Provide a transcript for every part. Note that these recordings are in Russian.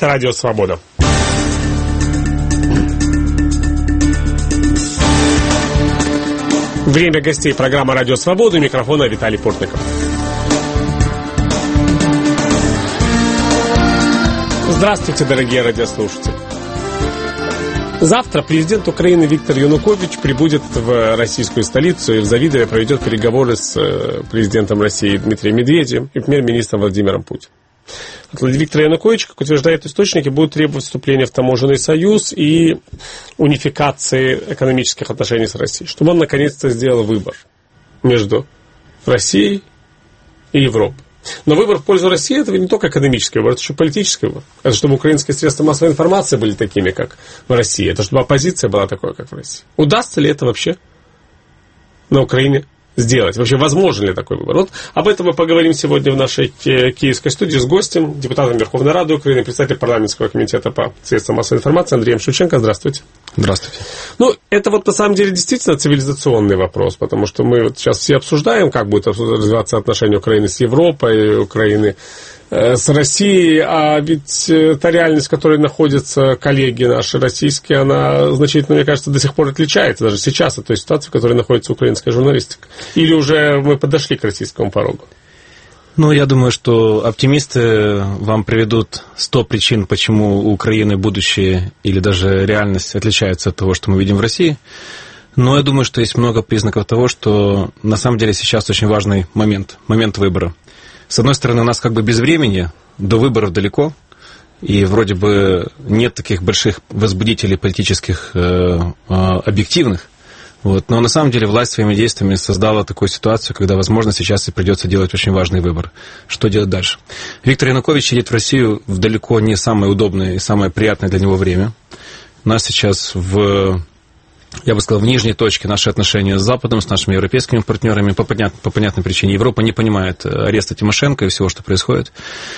Это Радио Свобода. Время гостей. Программа «Радио Свобода». У микрофона Виталий Портников. Здравствуйте, дорогие радиослушатели. Завтра президент Украины Виктор Янукович прибудет в российскую столицу и в Завидово проведет переговоры с президентом России Дмитрием Медведевым и премьер-министром Владимиром Путиным. Виктор Янукович, как утверждают источники, будет требовать вступления в таможенный союз и унификации экономических отношений с Россией, чтобы он наконец-то сделал выбор между Россией и Европой. Но выбор в пользу России – это не только экономический выбор, это еще политический выбор. Это чтобы украинские средства массовой информации были такими, как в России. Это чтобы оппозиция была такой, как в России. Удастся ли это вообще на Украине сделать? Вообще, возможен ли такой выбор? Вот об этом мы поговорим сегодня в нашей киевской студии с гостем, депутатом Верховной Рады Украины, председателем парламентского комитета по средствам массовой информации Андреем Шевченко. Здравствуйте. Здравствуйте. Ну, это вот на самом деле действительно цивилизационный вопрос, потому что мы вот сейчас все обсуждаем, как будет развиваться отношения Украины с Европой, Украины с Россией, а ведь та реальность, в которой находятся коллеги наши российские, она значительно, мне кажется, до сих пор отличается, даже сейчас от той ситуации, в которой находится украинская журналистика. Или уже мы подошли к российскому порогу? Ну, я думаю, что оптимисты вам приведут 100 причин, почему у Украины будущее или даже реальность отличаются от того, что мы видим в России. Но я думаю, что есть много признаков того, что на самом деле сейчас очень важный момент выбора. С одной стороны, у нас как бы без времени, до выборов далеко, и вроде бы нет таких больших возбудителей политических объективных. Вот. Но на самом деле власть своими действиями создала такую ситуацию, когда, возможно, сейчас и придется делать очень важный выбор. Что делать дальше? Виктор Янукович едет в Россию в далеко не самое удобное и самое приятное для него время. У нас сейчас я бы сказал, в нижней точке наши отношения с Западом, с нашими европейскими партнерами. По понятной причине Европа не понимает ареста Тимошенко и всего, что происходит.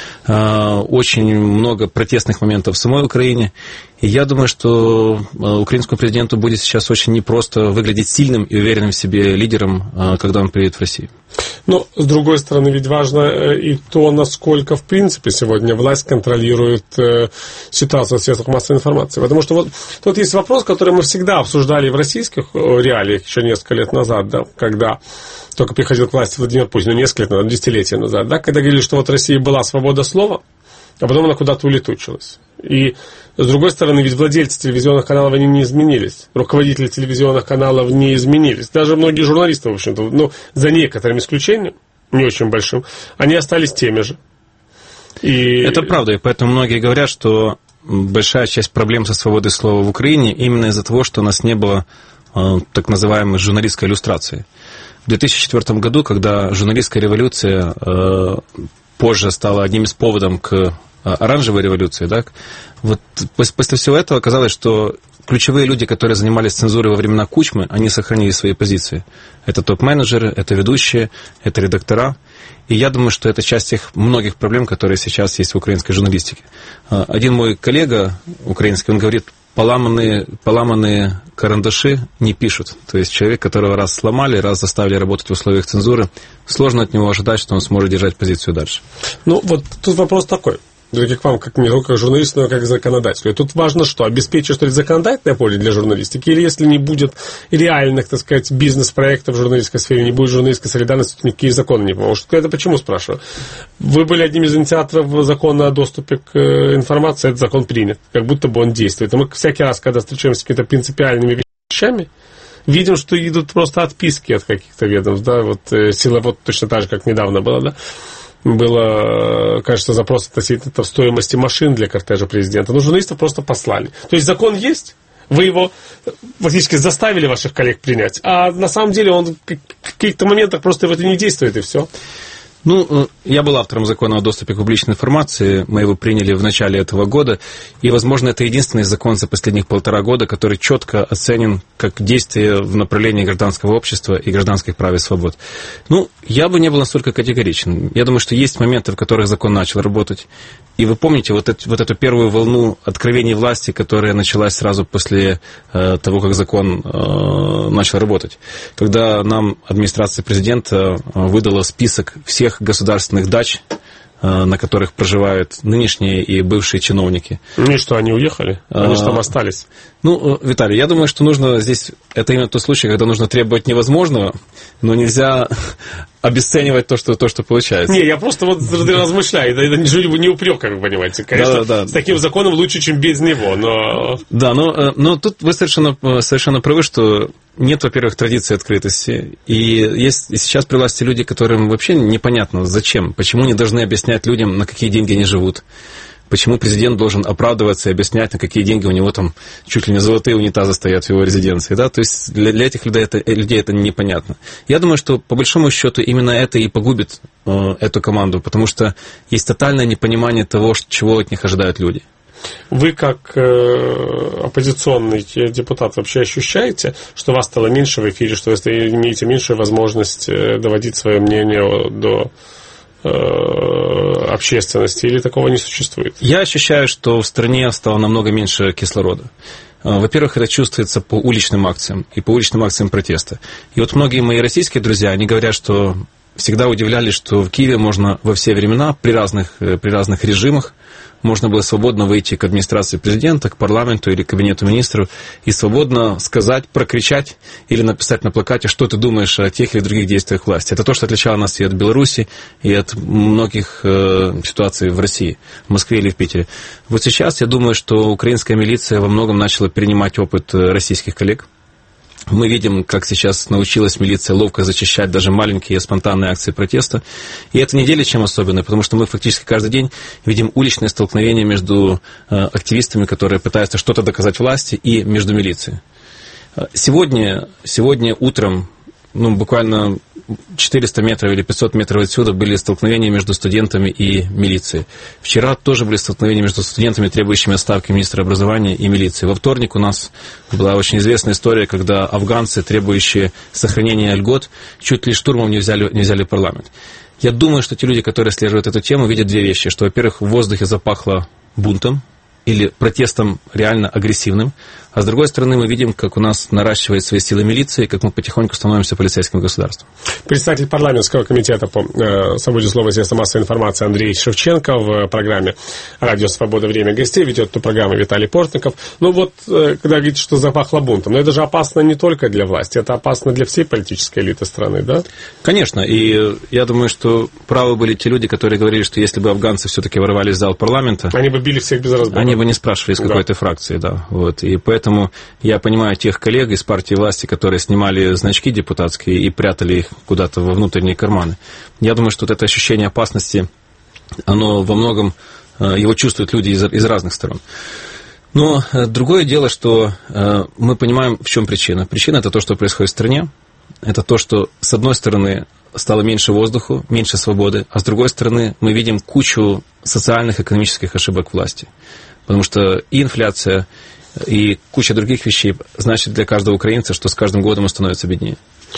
Очень много протестных моментов в самой Украине. И я думаю, что украинскому президенту будет сейчас очень непросто выглядеть сильным и уверенным в себе лидером, когда он приедет в Россию. Но, с другой стороны, ведь важно и то, насколько, в принципе, сегодня власть контролирует ситуацию в средствах массовой информации. Потому что вот тут есть вопрос, который мы всегда обсуждали в российских реалиях еще несколько лет назад, да, когда только приходил к власти Владимир Путин, несколько лет назад, десятилетия назад, да, когда говорили, что вот в России была свобода слова, а потом она куда-то улетучилась. И, с другой стороны, ведь владельцы телевизионных каналов, они не изменились. Руководители телевизионных каналов не изменились. Даже многие журналисты, в общем-то, ну, за некоторым исключением, не очень большим, они остались теми же. И... Это правда, и поэтому многие говорят, что большая часть проблем со свободой слова в Украине именно из-за того, что у нас не было так называемой журналистской иллюстрации. В 2004 году, когда журналистская революция позже стала одним из поводов к оранжевой революции, да, вот после всего этого оказалось, что ключевые люди, которые занимались цензурой во времена Кучмы, они сохранили свои позиции. Это топ-менеджеры, это ведущие, это редактора. И я думаю, что это часть тех многих проблем, которые сейчас есть в украинской журналистике. Один мой коллега украинский, он говорит, поломанные карандаши не пишут. То есть человек, которого раз сломали, раз заставили работать в условиях цензуры, сложно от него ожидать, что он сможет держать позицию дальше. Ну, вот тут вопрос такой. К вам, как не только как журналисту, но и как законодателю. И тут важно что? Обеспечить, что ли, законодательное поле для журналистики? Или если не будет реальных, так сказать, бизнес-проектов в журналистской сфере, не будет журналистской солидарности, то никакие законы не помогут. Это почему, спрашиваю? Вы были одним из инициаторов закона о доступе к информации, этот закон принят. Как будто бы он действует. И мы всякий раз, когда встречаемся с какими-то принципиальными вещами, видим, что идут просто отписки от каких-то ведомств. Да? Вот сила вот точно так же, как недавно было, да? Было, кажется, запрос относительно стоимости машин для кортежа президента. Но журналистов просто послали. То есть закон есть, вы его фактически заставили ваших коллег принять, а на самом деле он в каких-то моментах просто в это не действует, и все. Ну, я был автором закона о доступе к публичной информации, мы его приняли в начале этого года, и, возможно, это единственный закон за последних 1,5 года, который четко оценен как действие в направлении гражданского общества и гражданских прав и свобод. Ну, я бы не был настолько категоричен. Я думаю, что есть моменты, в которых закон начал работать. И вы помните вот эту первую волну откровений власти, которая началась сразу после того, как закон начал работать. Когда нам администрация президента выдала список всех государственных дач, на которых проживают нынешние и бывшие чиновники. Ну и что, они уехали? Они же там остались. Ну, Виталий, я думаю, что нужно здесь... Это именно тот случай, когда нужно требовать невозможного, но нельзя обесценивать то, что получается. Не, я просто вот размышляю. Это не упрек, как вы понимаете. Конечно, да. С таким законом лучше, чем без него, но... Да, но тут вы совершенно правы, что нет, во-первых, традиции открытости. И есть сейчас при власти люди, которым вообще непонятно, зачем, почему не должны объяснять людям, на какие деньги они живут. Почему президент должен оправдываться и объяснять, на какие деньги у него там чуть ли не золотые унитазы стоят в его резиденции. Да? То есть для этих людей это непонятно. Я думаю, что по большому счету именно это и погубит эту команду, потому что есть тотальное непонимание того, чего от них ожидают люди. Вы, как оппозиционный депутат, вообще ощущаете, что вас стало меньше в эфире, что вы имеете меньшую возможность доводить свое мнение до общественности, или такого не существует? Я ощущаю, что в стране стало намного меньше кислорода. Во-первых, это чувствуется по уличным акциям и по уличным акциям протеста. И вот многие мои российские друзья, они говорят, что всегда удивлялись, что в Киеве можно во все времена, при разных режимах, можно было свободно выйти к администрации президента, к парламенту или к кабинету министров и свободно сказать, прокричать или написать на плакате, что ты думаешь о тех или других действиях власти. Это то, что отличало нас и от Беларуси, и от многих ситуаций в России, в Москве или в Питере. Вот сейчас я думаю, что украинская милиция во многом начала перенимать опыт российских коллег. Мы видим, как сейчас научилась милиция ловко зачищать даже маленькие спонтанные акции протеста. И это не делит чем особенное, потому что мы фактически каждый день видим уличные столкновения между активистами, которые пытаются что-то доказать власти, и между милицией. Сегодня утром, буквально 400 метров или 500 метров отсюда были столкновения между студентами и милицией. Вчера тоже были столкновения между студентами, требующими отставки министра образования, и милицией. Во вторник у нас была очень известная история, когда афганцы, требующие сохранения льгот, чуть ли штурмом не взяли парламент. Я думаю, что те люди, которые отслеживают эту тему, видят две вещи. Что, во-первых, в воздухе запахло бунтом или протестом реально агрессивным. А с другой стороны, мы видим, как у нас наращивает свои силы милиции, как мы потихоньку становимся полицейским государством. Председатель парламентского комитета по свободе слова и средства массовой информации Андрей Шевченко в программе «Радио Свобода. Время гостей» ведет эту программу Виталий Портников. Когда говорите, что запахло бунтом, но это же опасно не только для власти, это опасно для всей политической элиты страны, да? Конечно, и я думаю, что правы были те люди, которые говорили, что если бы афганцы все-таки ворвались в зал парламента... Они бы били всех без разбора. Они бы не спрашивали, из какой ты фракции, да. Вот. И поэтому я понимаю тех коллег из партии власти, которые снимали значки депутатские и прятали их куда-то во внутренние карманы. Я думаю, что вот это ощущение опасности, оно во многом, его чувствуют люди из разных сторон. Но другое дело, что мы понимаем, в чем причина. Причина – это то, что происходит в стране. Это то, что, с одной стороны, стало меньше воздуха, меньше свободы, а с другой стороны, мы видим кучу социальных, экономических ошибок власти. Потому что и инфляция, и куча других вещей значит для каждого украинца, что с каждым годом он становится беднее.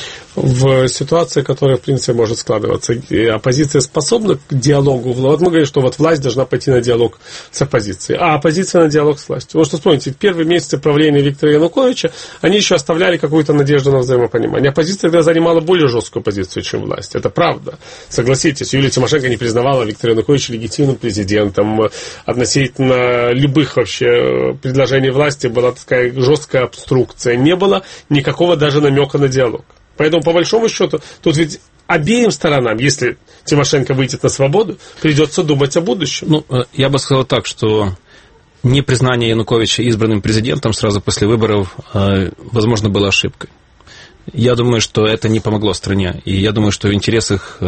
В ситуации, которая, в принципе, может складываться, оппозиция способна к диалогу? Вот мы говорим, что вот власть должна пойти на диалог с оппозицией, а оппозиция на диалог с властью. Вот что вспомните, в первые месяцы правления Виктора Януковича они еще оставляли какую-то надежду на взаимопонимание. Оппозиция тогда занимала более жесткую позицию, чем власть. Это правда. Согласитесь, Юлия Тимошенко не признавала Виктора Януковича легитимным президентом. Относительно любых вообще предложений власти была такая жесткая обструкция. Не было никакого даже намека на диалог. Поэтому, по большому счету, тут ведь обеим сторонам, если Тимошенко выйдет на свободу, придется думать о будущем. Я бы сказал так, что непризнание Януковича избранным президентом сразу после выборов, возможно, было ошибкой. Я думаю, что это не помогло стране. И я думаю, что в интересах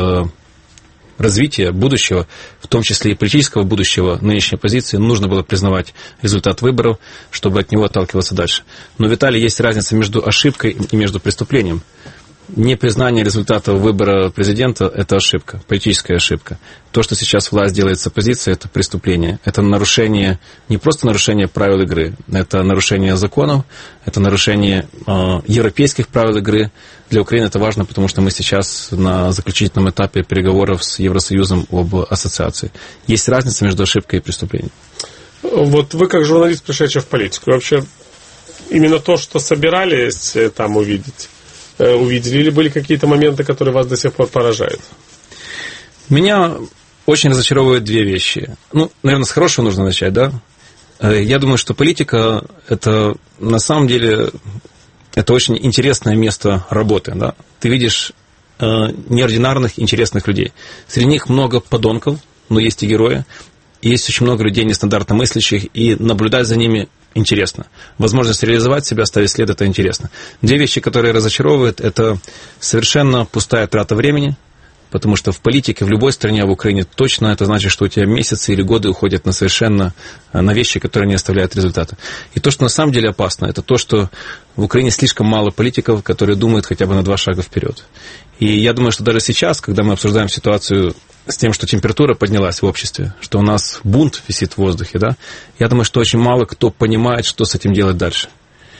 развития будущего, в том числе и политического будущего нынешней оппозиции, нужно было признавать результат выборов, чтобы от него отталкиваться дальше. Но, Виталий, есть разница между ошибкой и между преступлением. Непризнание результата выбора президента – это ошибка, политическая ошибка. То, что сейчас власть делает с оппозицией, это преступление. Это нарушение, не просто нарушение правил игры, это нарушение законов, это нарушение европейских правил игры. Для Украины это важно, потому что мы сейчас на заключительном этапе переговоров с Евросоюзом об ассоциации. Есть разница между ошибкой и преступлением. Вот вы, как журналист, пришедший в политику, вообще именно то, что собирались там увидели, или были какие-то моменты, которые вас до сих пор поражают? Меня очень разочаровывают две вещи. Ну, наверное, с хорошего нужно начать, да? Я думаю, что политика – это на самом деле это очень интересное место работы, да? Ты видишь неординарных, интересных людей. Среди них много подонков, но есть и герои. Есть очень много людей нестандартно мыслящих, и наблюдать за ними интересно. Возможность реализовать себя, оставить след – это интересно. Две вещи, которые разочаровывают – это совершенно пустая трата времени, потому что в политике, в любой стране, в Украине точно это значит, что у тебя месяцы или годы уходят на вещи, которые не оставляют результата. И то, что на самом деле опасно, это то, что в Украине слишком мало политиков, которые думают хотя бы на 2 шага вперед. И я думаю, что даже сейчас, когда мы обсуждаем ситуацию с тем, что температура поднялась в обществе, что у нас бунт висит в воздухе, да, я думаю, что очень мало кто понимает, что с этим делать дальше.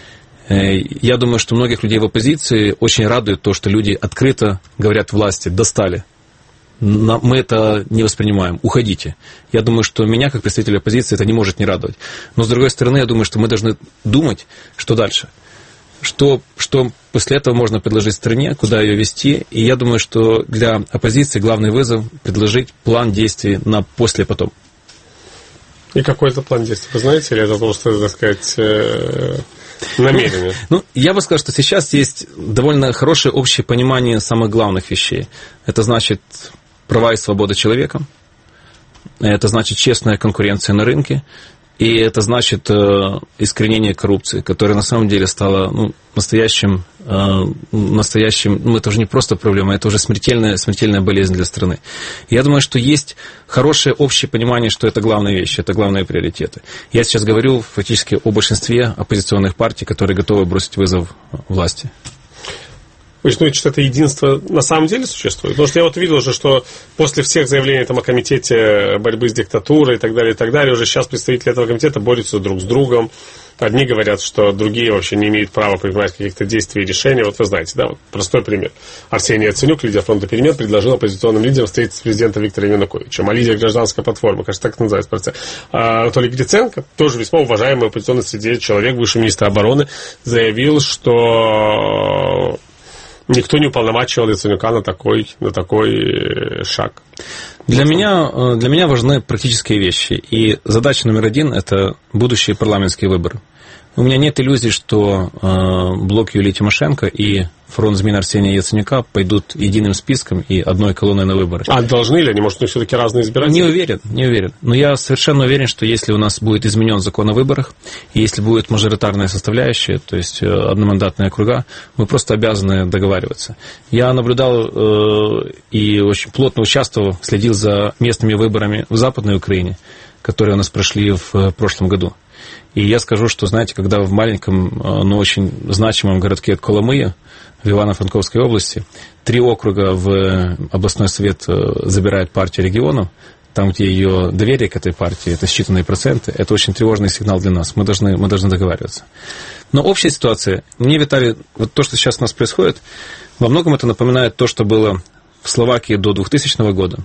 Я думаю, что многих людей в оппозиции очень радует то, что люди открыто говорят власти: достали. Мы это не воспринимаем, уходите. Я думаю, что меня, как представителя оппозиции, это не может не радовать. Но, с другой стороны, я думаю, что мы должны думать, что дальше. Что после этого можно предложить стране, куда ее вести. И я думаю, что для оппозиции главный вызов – предложить план действий на после-потом. И какой это план действий? Вы знаете, или это просто, так сказать, намерение? Ну, я бы сказал, что сейчас есть довольно хорошее общее понимание самых главных вещей. Это значит права и свобода человека. Это значит честная конкуренция на рынке. И это значит искоренение коррупции, которая на самом деле стала настоящим, это уже не просто проблема, это уже смертельная болезнь для страны. Я думаю, что есть хорошее общее понимание, что это главные вещи, это главные приоритеты. Я сейчас говорю фактически о большинстве оппозиционных партий, которые готовы бросить вызов власти. Вы считаете, что это единство на самом деле существует? Потому что я вот видел уже, что после всех заявлений там, о комитете борьбы с диктатурой и так далее, уже сейчас представители этого комитета борются друг с другом. Одни говорят, что другие вообще не имеют права принимать каких-то действий и решений. Вот вы знаете, да, вот простой пример. Арсений Яценюк, лидер фронта перемен, предложил оппозиционным лидерам встретиться с президентом Виктором Януковичем. А лидер гражданской платформы, кажется, так это называется процесс, Анатолий Гриценко, тоже весьма уважаемый оппозиционный среди человек, бывший министр обороны, заявил, что никто не уполномачивал Яценюка на такой шаг. Для меня важны практические вещи. И задача номер 1 – это будущие парламентские выборы. У меня нет иллюзий, что блок Юлии Тимошенко и фронт змин Арсения Яценюка пойдут единым списком и одной колонной на выборы. А должны ли они? Может, у них все-таки разные избиратели? Не уверен. Но я совершенно уверен, что если у нас будет изменен закон о выборах, и если будет мажоритарная составляющая, то есть одномандатные округа, мы просто обязаны договариваться. Я наблюдал и очень плотно участвовал, следил за местными выборами в Западной Украине, которые у нас прошли в прошлом году. И я скажу, что, знаете, когда в маленьком, но очень значимом городке Коломыя в Ивано-Франковской области 3 округа в областной совет забирает партия регионов, там, где ее доверие к этой партии, это считанные проценты, это очень тревожный сигнал для нас. Мы должны договариваться. Но общая ситуация, мне, Виталий, вот то, что сейчас у нас происходит, во многом это напоминает то, что было в Словакии до 2000 года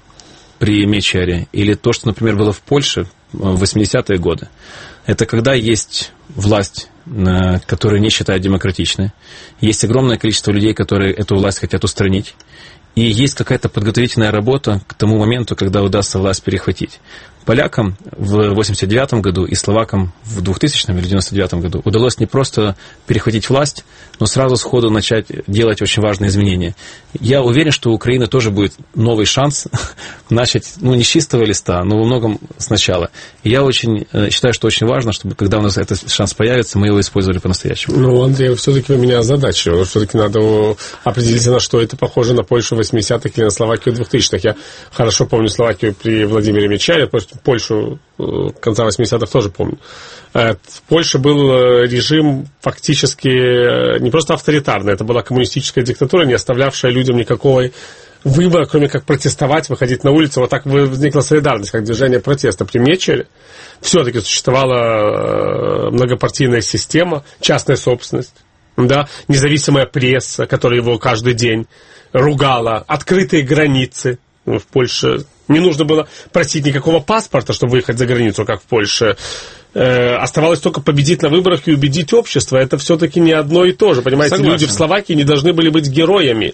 при Мечере, или то, что, например, было в Польше в 80-е годы. Это когда есть власть, которую не считают демократичной, есть огромное количество людей, которые эту власть хотят устранить, и есть какая-то подготовительная работа к тому моменту, когда удастся власть перехватить. Полякам в 89 году и словакам в 2000 или 99 году удалось не просто перехватить власть, но сразу сходу начать делать очень важные изменения. Я уверен, что у Украины тоже будет новый шанс начать, не с чистого листа, но во многом сначала. И я очень считаю, что очень важно, чтобы когда у нас этот шанс появится, мы его использовали по-настоящему. Андрей, все-таки вы меня озадачили. Все-таки надо определить, на что это похоже, на Польшу 80-х или на Словакию 2000-х. Я хорошо помню Словакию при Владимире Мечере, Польшу конца 80-х тоже помню. В Польше был режим фактически не просто авторитарный, это была коммунистическая диктатура, не оставлявшая людям никакого выбора, кроме как протестовать, выходить на улицу. Вот так возникла солидарность, как движение протеста. При Мечере все-таки существовала многопартийная система, частная собственность, да, независимая пресса, которая его каждый день ругала, открытые границы. В Польше не нужно было просить никакого паспорта, чтобы выехать за границу, как в Польше. Оставалось только победить на выборах и убедить общество. Это все-таки не одно и то же. Понимаете, согласен. Люди в Словакии не должны были быть героями.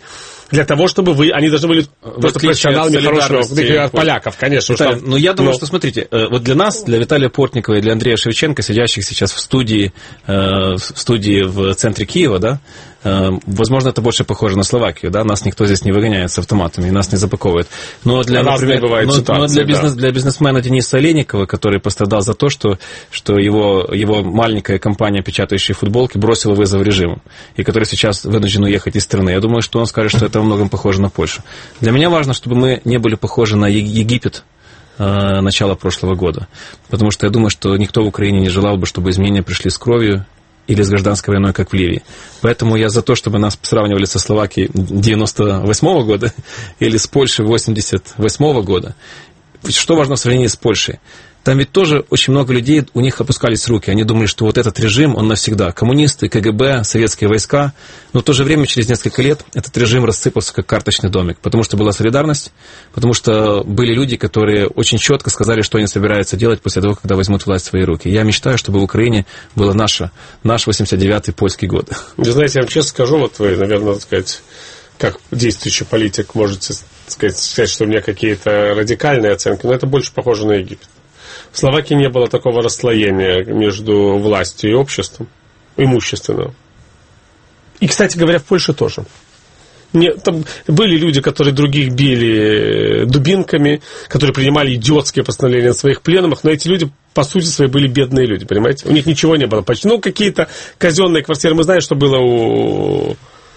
Для того, чтобы они должны были просто профессионалами хорошего от поляков, конечно. Виталий, но я думаю, что, смотрите, вот для нас, для Виталия Портникова и для Андрея Шевченко, сидящих сейчас в студии в центре Киева, да, возможно, это больше похоже на Словакию, да, нас никто здесь не выгоняет с автоматами, и нас не запаковывает. Но для, например, для бизнесмена Дениса Олейникова, который пострадал за то, что его маленькая компания, печатающая футболки, бросила вызов режиму, и который сейчас вынужден уехать из страны, я думаю, что он скажет, что это во многом похоже на Польшу. Для меня важно, чтобы мы не были похожи на Египет начала прошлого года, потому что я думаю, что никто в Украине не желал бы, чтобы изменения пришли с кровью или с гражданской войной, как в Ливии. Поэтому я за то, чтобы нас сравнивали со Словакией 98 года или с Польшей 88 года. Что важно в сравнении с Польшей? Там ведь тоже очень много людей, у них опускались руки. Они думали, что вот этот режим, он навсегда. Коммунисты, КГБ, советские войска. Но в то же время, через несколько лет, этот режим рассыпался как карточный домик. Потому что была солидарность, потому что были люди, которые очень четко сказали, что они собираются делать после того, когда возьмут власть в свои руки. Я мечтаю, чтобы в Украине было наш 89-й польский год. Вы знаете, я вам честно скажу, вот вы, наверное, так сказать, как действующий политик, можете сказать, что у меня какие-то радикальные оценки, но это больше похоже на Египет. В Словакии не было такого расслоения между властью и обществом, имущественного. И, кстати говоря, в Польше тоже. Там были люди, которые других били дубинками, которые принимали идиотские постановления на своих пленумах, но эти люди, по сути своей, были бедные люди, понимаете? У них ничего не было почти. Ну, какие-то казенные квартиры. Мы знаем, что было у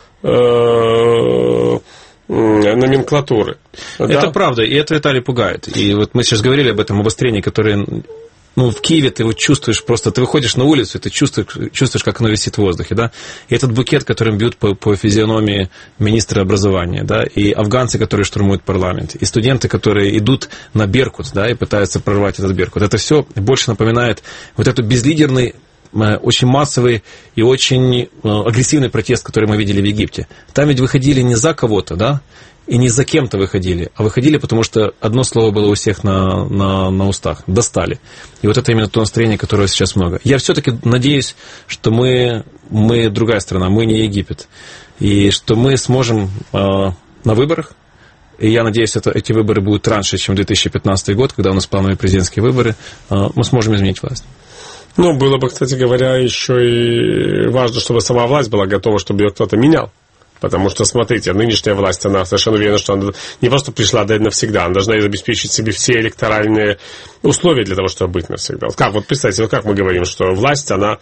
номенклатуры. Это правда, и это, Виталий, пугает. И вот мы сейчас говорили об этом обострении, которое... Ну, в Киеве ты вот чувствуешь просто, ты выходишь на улицу, и ты чувствуешь, как оно висит в воздухе, да, и этот букет, которым бьют по физиономии министра образования, да, и афганцы, которые штурмуют парламент, и студенты, которые идут на Беркут, да, и пытаются прорвать этот Беркут. Это все больше напоминает вот этот безлидерный, очень массовый и очень агрессивный протест, который мы видели в Египте. Там ведь выходили не за кого-то, да, и не за кем-то выходили, а выходили, потому что одно слово было у всех на устах. Достали. И вот это именно то настроение, которого сейчас много. Я все-таки надеюсь, что мы другая страна, мы не Египет. И что мы сможем на выборах, и я надеюсь, эти выборы будут раньше, чем 2015 год, когда у нас плановые президентские выборы, мы сможем изменить власть. Ну, было бы, кстати говоря, еще и важно, чтобы сама власть была готова, чтобы ее кто-то менял. Потому что, смотрите, нынешняя власть, она совершенно уверена, что она не просто пришла да навсегда, она должна обеспечить себе все электоральные условия для того, чтобы быть навсегда. Вот представьте, вот как мы говорим, что власть, она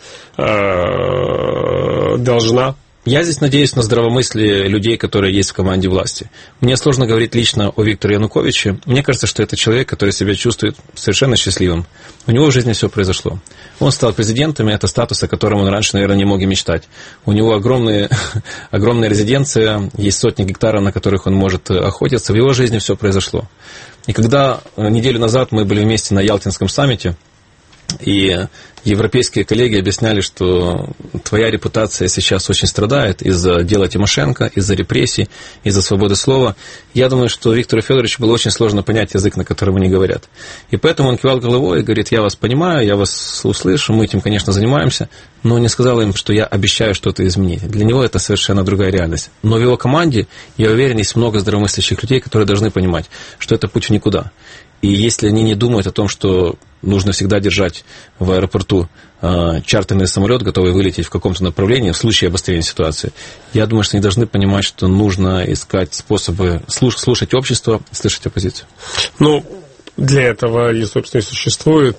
должна... Я здесь надеюсь на здравомыслие людей, которые есть в команде власти. Мне сложно говорить лично о Викторе Януковиче. Мне кажется, что это человек, который себя чувствует совершенно счастливым. У него в жизни все произошло. Он стал президентом, и это статус, о котором он раньше, наверное, не мог и мечтать. У него огромная резиденция, есть сотни гектаров, на которых он может охотиться. В его жизни все произошло. И когда неделю назад мы были вместе на Ялтинском саммите, и европейские коллеги объясняли, что твоя репутация сейчас очень страдает из-за дела Тимошенко, из-за репрессий, из-за свободы слова. Я думаю, что Виктору Федоровичу было очень сложно понять язык, на котором они говорят. И поэтому он кивал головой и говорит: я вас понимаю, я вас услышу, мы этим, конечно, занимаемся, но не сказал им, что я обещаю что-то изменить. Для него это совершенно другая реальность. Но в его команде, я уверен, есть много здравомыслящих людей, которые должны понимать, что это путь в никуда. И если они не думают о том, что нужно всегда держать в аэропорту чартерный самолет, готовый вылететь в каком-то направлении в случае обострения ситуации, я думаю, что они должны понимать, что нужно искать способы слушать общество, слышать оппозицию. Ну, для этого, собственно, и существует,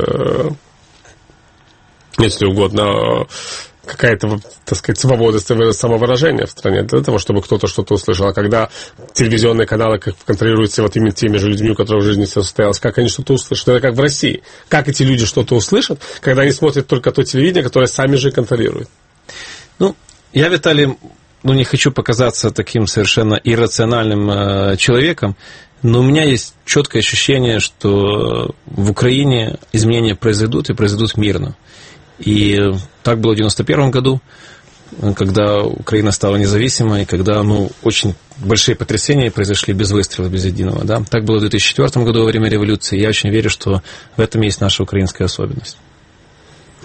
если угодно, какая-то, так сказать, свобода самовыражения в стране для того, чтобы кто-то что-то услышал. А когда телевизионные каналы контролируются вот именно теми же людьми, у которых в жизни все состоялось, как они что-то услышат? Это как в России. Как эти люди что-то услышат, когда они смотрят только то телевидение, которое сами же контролируют? Ну, я, Виталий, не хочу показаться таким совершенно иррациональным человеком, но у меня есть четкое ощущение, что в Украине изменения произойдут и произойдут мирно. И так было в 1991 году, когда Украина стала независимой, когда очень большие потрясения произошли без выстрела, без единого. Да? Так было в 2004 году во время революции. Я очень верю, что в этом есть наша украинская особенность.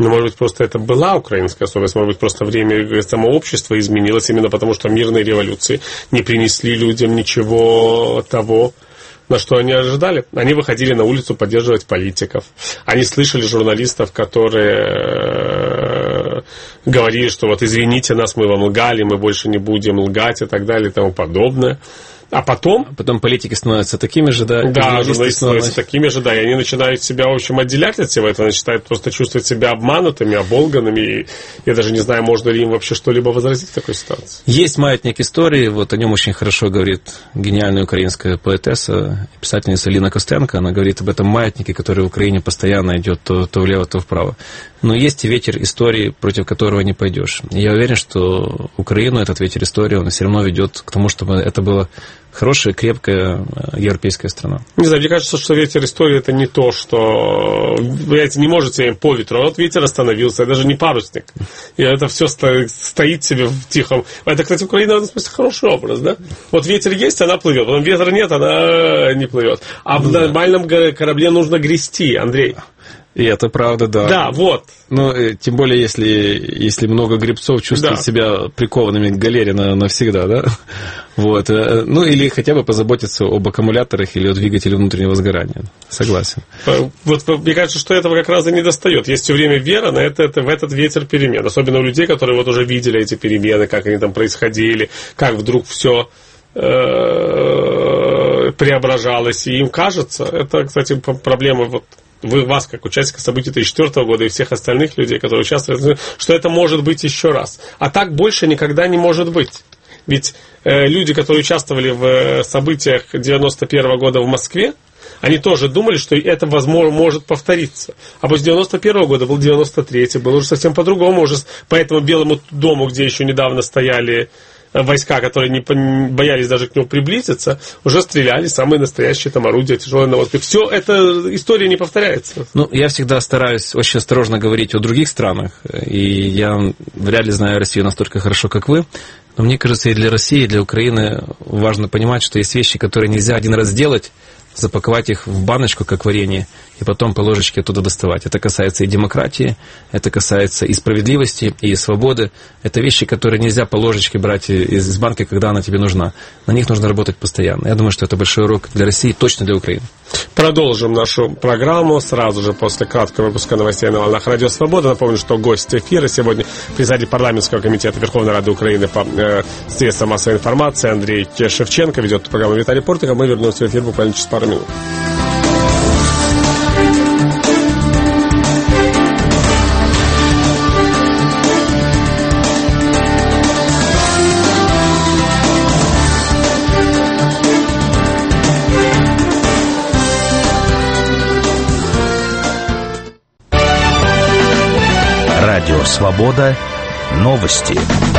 Но, может быть, просто это была украинская особенность, может быть, просто время само общество изменилось именно потому, что мирные революции не принесли людям ничего того, на что они ожидали. Они выходили на улицу поддерживать политиков. Они слышали журналистов, которые говорили, что вот извините нас, мы вам лгали, мы больше не будем лгать и так далее и тому подобное. А потом политики становятся такими же, да? Да, журналисты становятся такими же, да, и они начинают себя, в общем, отделять от всего этого, начинают просто чувствовать себя обманутыми, оболганными, и я даже не знаю, можно ли им вообще что-либо возразить в такой ситуации. Есть маятник истории, вот о нем очень хорошо говорит гениальная украинская поэтесса, писательница Лина Костенко, она говорит об этом маятнике, который в Украине постоянно идет то влево, то вправо. Но есть и ветер истории, против которого не пойдешь. И я уверен, что Украину этот ветер истории, он все равно ведет к тому, чтобы это было хорошая, крепкая европейская страна. Не знаю, мне кажется, что ветер истории это не то, что вы не можете по ветру. Вот ветер остановился, это даже не парусник. И это все стоит себе в тихом. Это, кстати, Украина в этом смысле хороший образ, да? Вот ветер есть, она плывет. Потом ветра нет, она не плывет. А в нормальном корабле нужно грести, Андрей. И это правда, да. Да, вот. Ну, тем более, если много гребцов чувствуют себя прикованными к галере навсегда, да? Вот. Ну, или хотя бы позаботиться об аккумуляторах или о двигателе внутреннего сгорания. Согласен. Вот мне кажется, что этого как раз и не достает. Есть все время вера в этот ветер перемен. Особенно у людей, которые вот уже видели эти перемены, как они там происходили, как вдруг все преображалось. И им кажется, это, кстати, проблема вот вас, как участника событий 2004 года и всех остальных людей, которые участвуют, что это может быть еще раз. А так больше никогда не может быть. Ведь люди, которые участвовали в событиях 91 года в Москве, они тоже думали, что это, возможно, может повториться. А после 91 года был 93-й, было уже совсем по-другому. Уже по этому Белому дому, где еще недавно стояли войска, которые не боялись даже к нему приблизиться, уже стреляли самые настоящие там орудия, тяжелые наводки. Все это история не повторяется. Ну, я всегда стараюсь очень осторожно говорить о других странах, и я вряд ли знаю Россию настолько хорошо, как вы, но мне кажется, и для России, и для Украины важно понимать, что есть вещи, которые нельзя один раз сделать, запаковать их в баночку, как варенье, и потом по ложечке оттуда доставать. Это касается и демократии, это касается и справедливости, и свободы. Это вещи, которые нельзя по ложечке брать из банки, когда она тебе нужна. На них нужно работать постоянно. Я думаю, что это большой урок для России, точно для Украины. Продолжим нашу программу сразу же после краткого выпуска новостей на волнах Радио Свобода. Напомню, что гость эфира сегодня председатель парламентского комитета Верховной Рады Украины по средствам массовой информации Андрей Шевченко. Ведет эту программу Виталий Портников. Мы вернемся в эфир буквально через пару минут. Радио Свобода. Новости.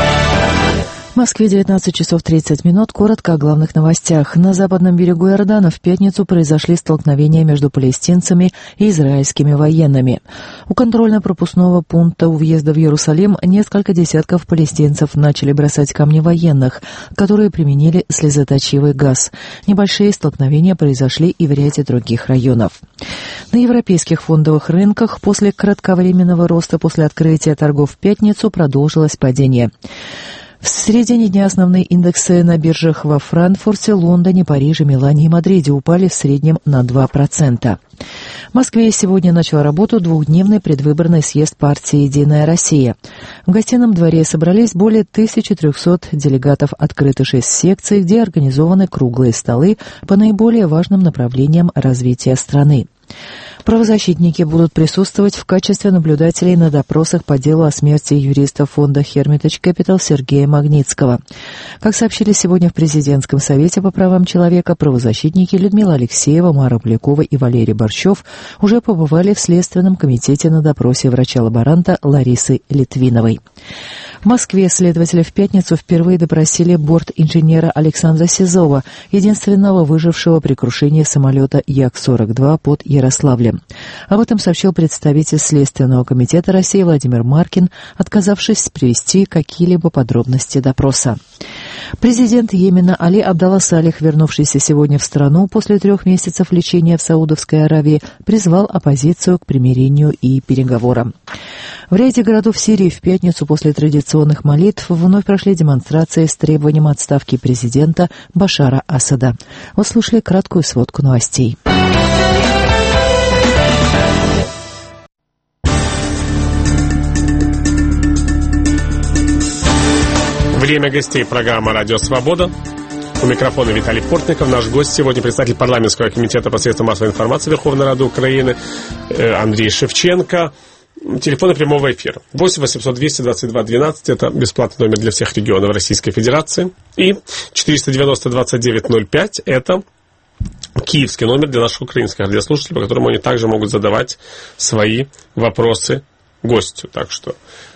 В Москве 19 часов 30 минут. Коротко о главных новостях. На западном берегу Иордана в пятницу произошли столкновения между палестинцами и израильскими военными. У контрольно-пропускного пункта у въезда в Иерусалим несколько десятков палестинцев начали бросать камни военных, которые применили слезоточивый газ. Небольшие столкновения произошли и в ряде других районов. На европейских фондовых рынках после кратковременного роста после открытия торгов в пятницу продолжилось падение. В середине дня основные индексы на биржах во Франкфурте, Лондоне, Париже, Милане и Мадриде упали в среднем на 2%. В Москве сегодня начал работу двухдневный предвыборный съезд партии «Единая Россия». В Гостином дворе собрались более 1300 делегатов, открыты 6 секций, где организованы круглые столы по наиболее важным направлениям развития страны. Правозащитники будут присутствовать в качестве наблюдателей на допросах по делу о смерти юриста фонда Hermitage Capital Сергея Магнитского. Как сообщили сегодня в Президентском совете по правам человека, правозащитники Людмила Алексеева, Мара Полякова и Валерий Борщев уже побывали в Следственном комитете на допросе врача-лаборанта Ларисы Литвиновой. В Москве следователи в пятницу впервые допросили борт-инженера Александра Сизова, единственного выжившего при крушении самолета Як-42 под Ярославлем. Об этом сообщил представитель Следственного комитета России Владимир Маркин, отказавшись привести какие-либо подробности допроса. Президент Йемена Али Абдалла Салих, вернувшийся сегодня в страну после 3 месяцев лечения в Саудовской Аравии, призвал оппозицию к примирению и переговорам. В ряде городов Сирии в пятницу после традиционных молитв вновь прошли демонстрации с требованием отставки президента Башара Асада. Вы слушали краткую сводку новостей. Время гостей программы «Радио Свобода». У микрофона Виталий Портников. Наш гость сегодня председатель парламентского комитета по средствам массовой информации Верховной Рады Украины Андрей Шевченко. Телефоны прямого эфира 8 800 222 12. Это бесплатный номер для всех регионов Российской Федерации. И 490 2905. Это киевский номер для наших украинских радиослушателей, по которому они также могут задавать свои вопросы гостю. Так что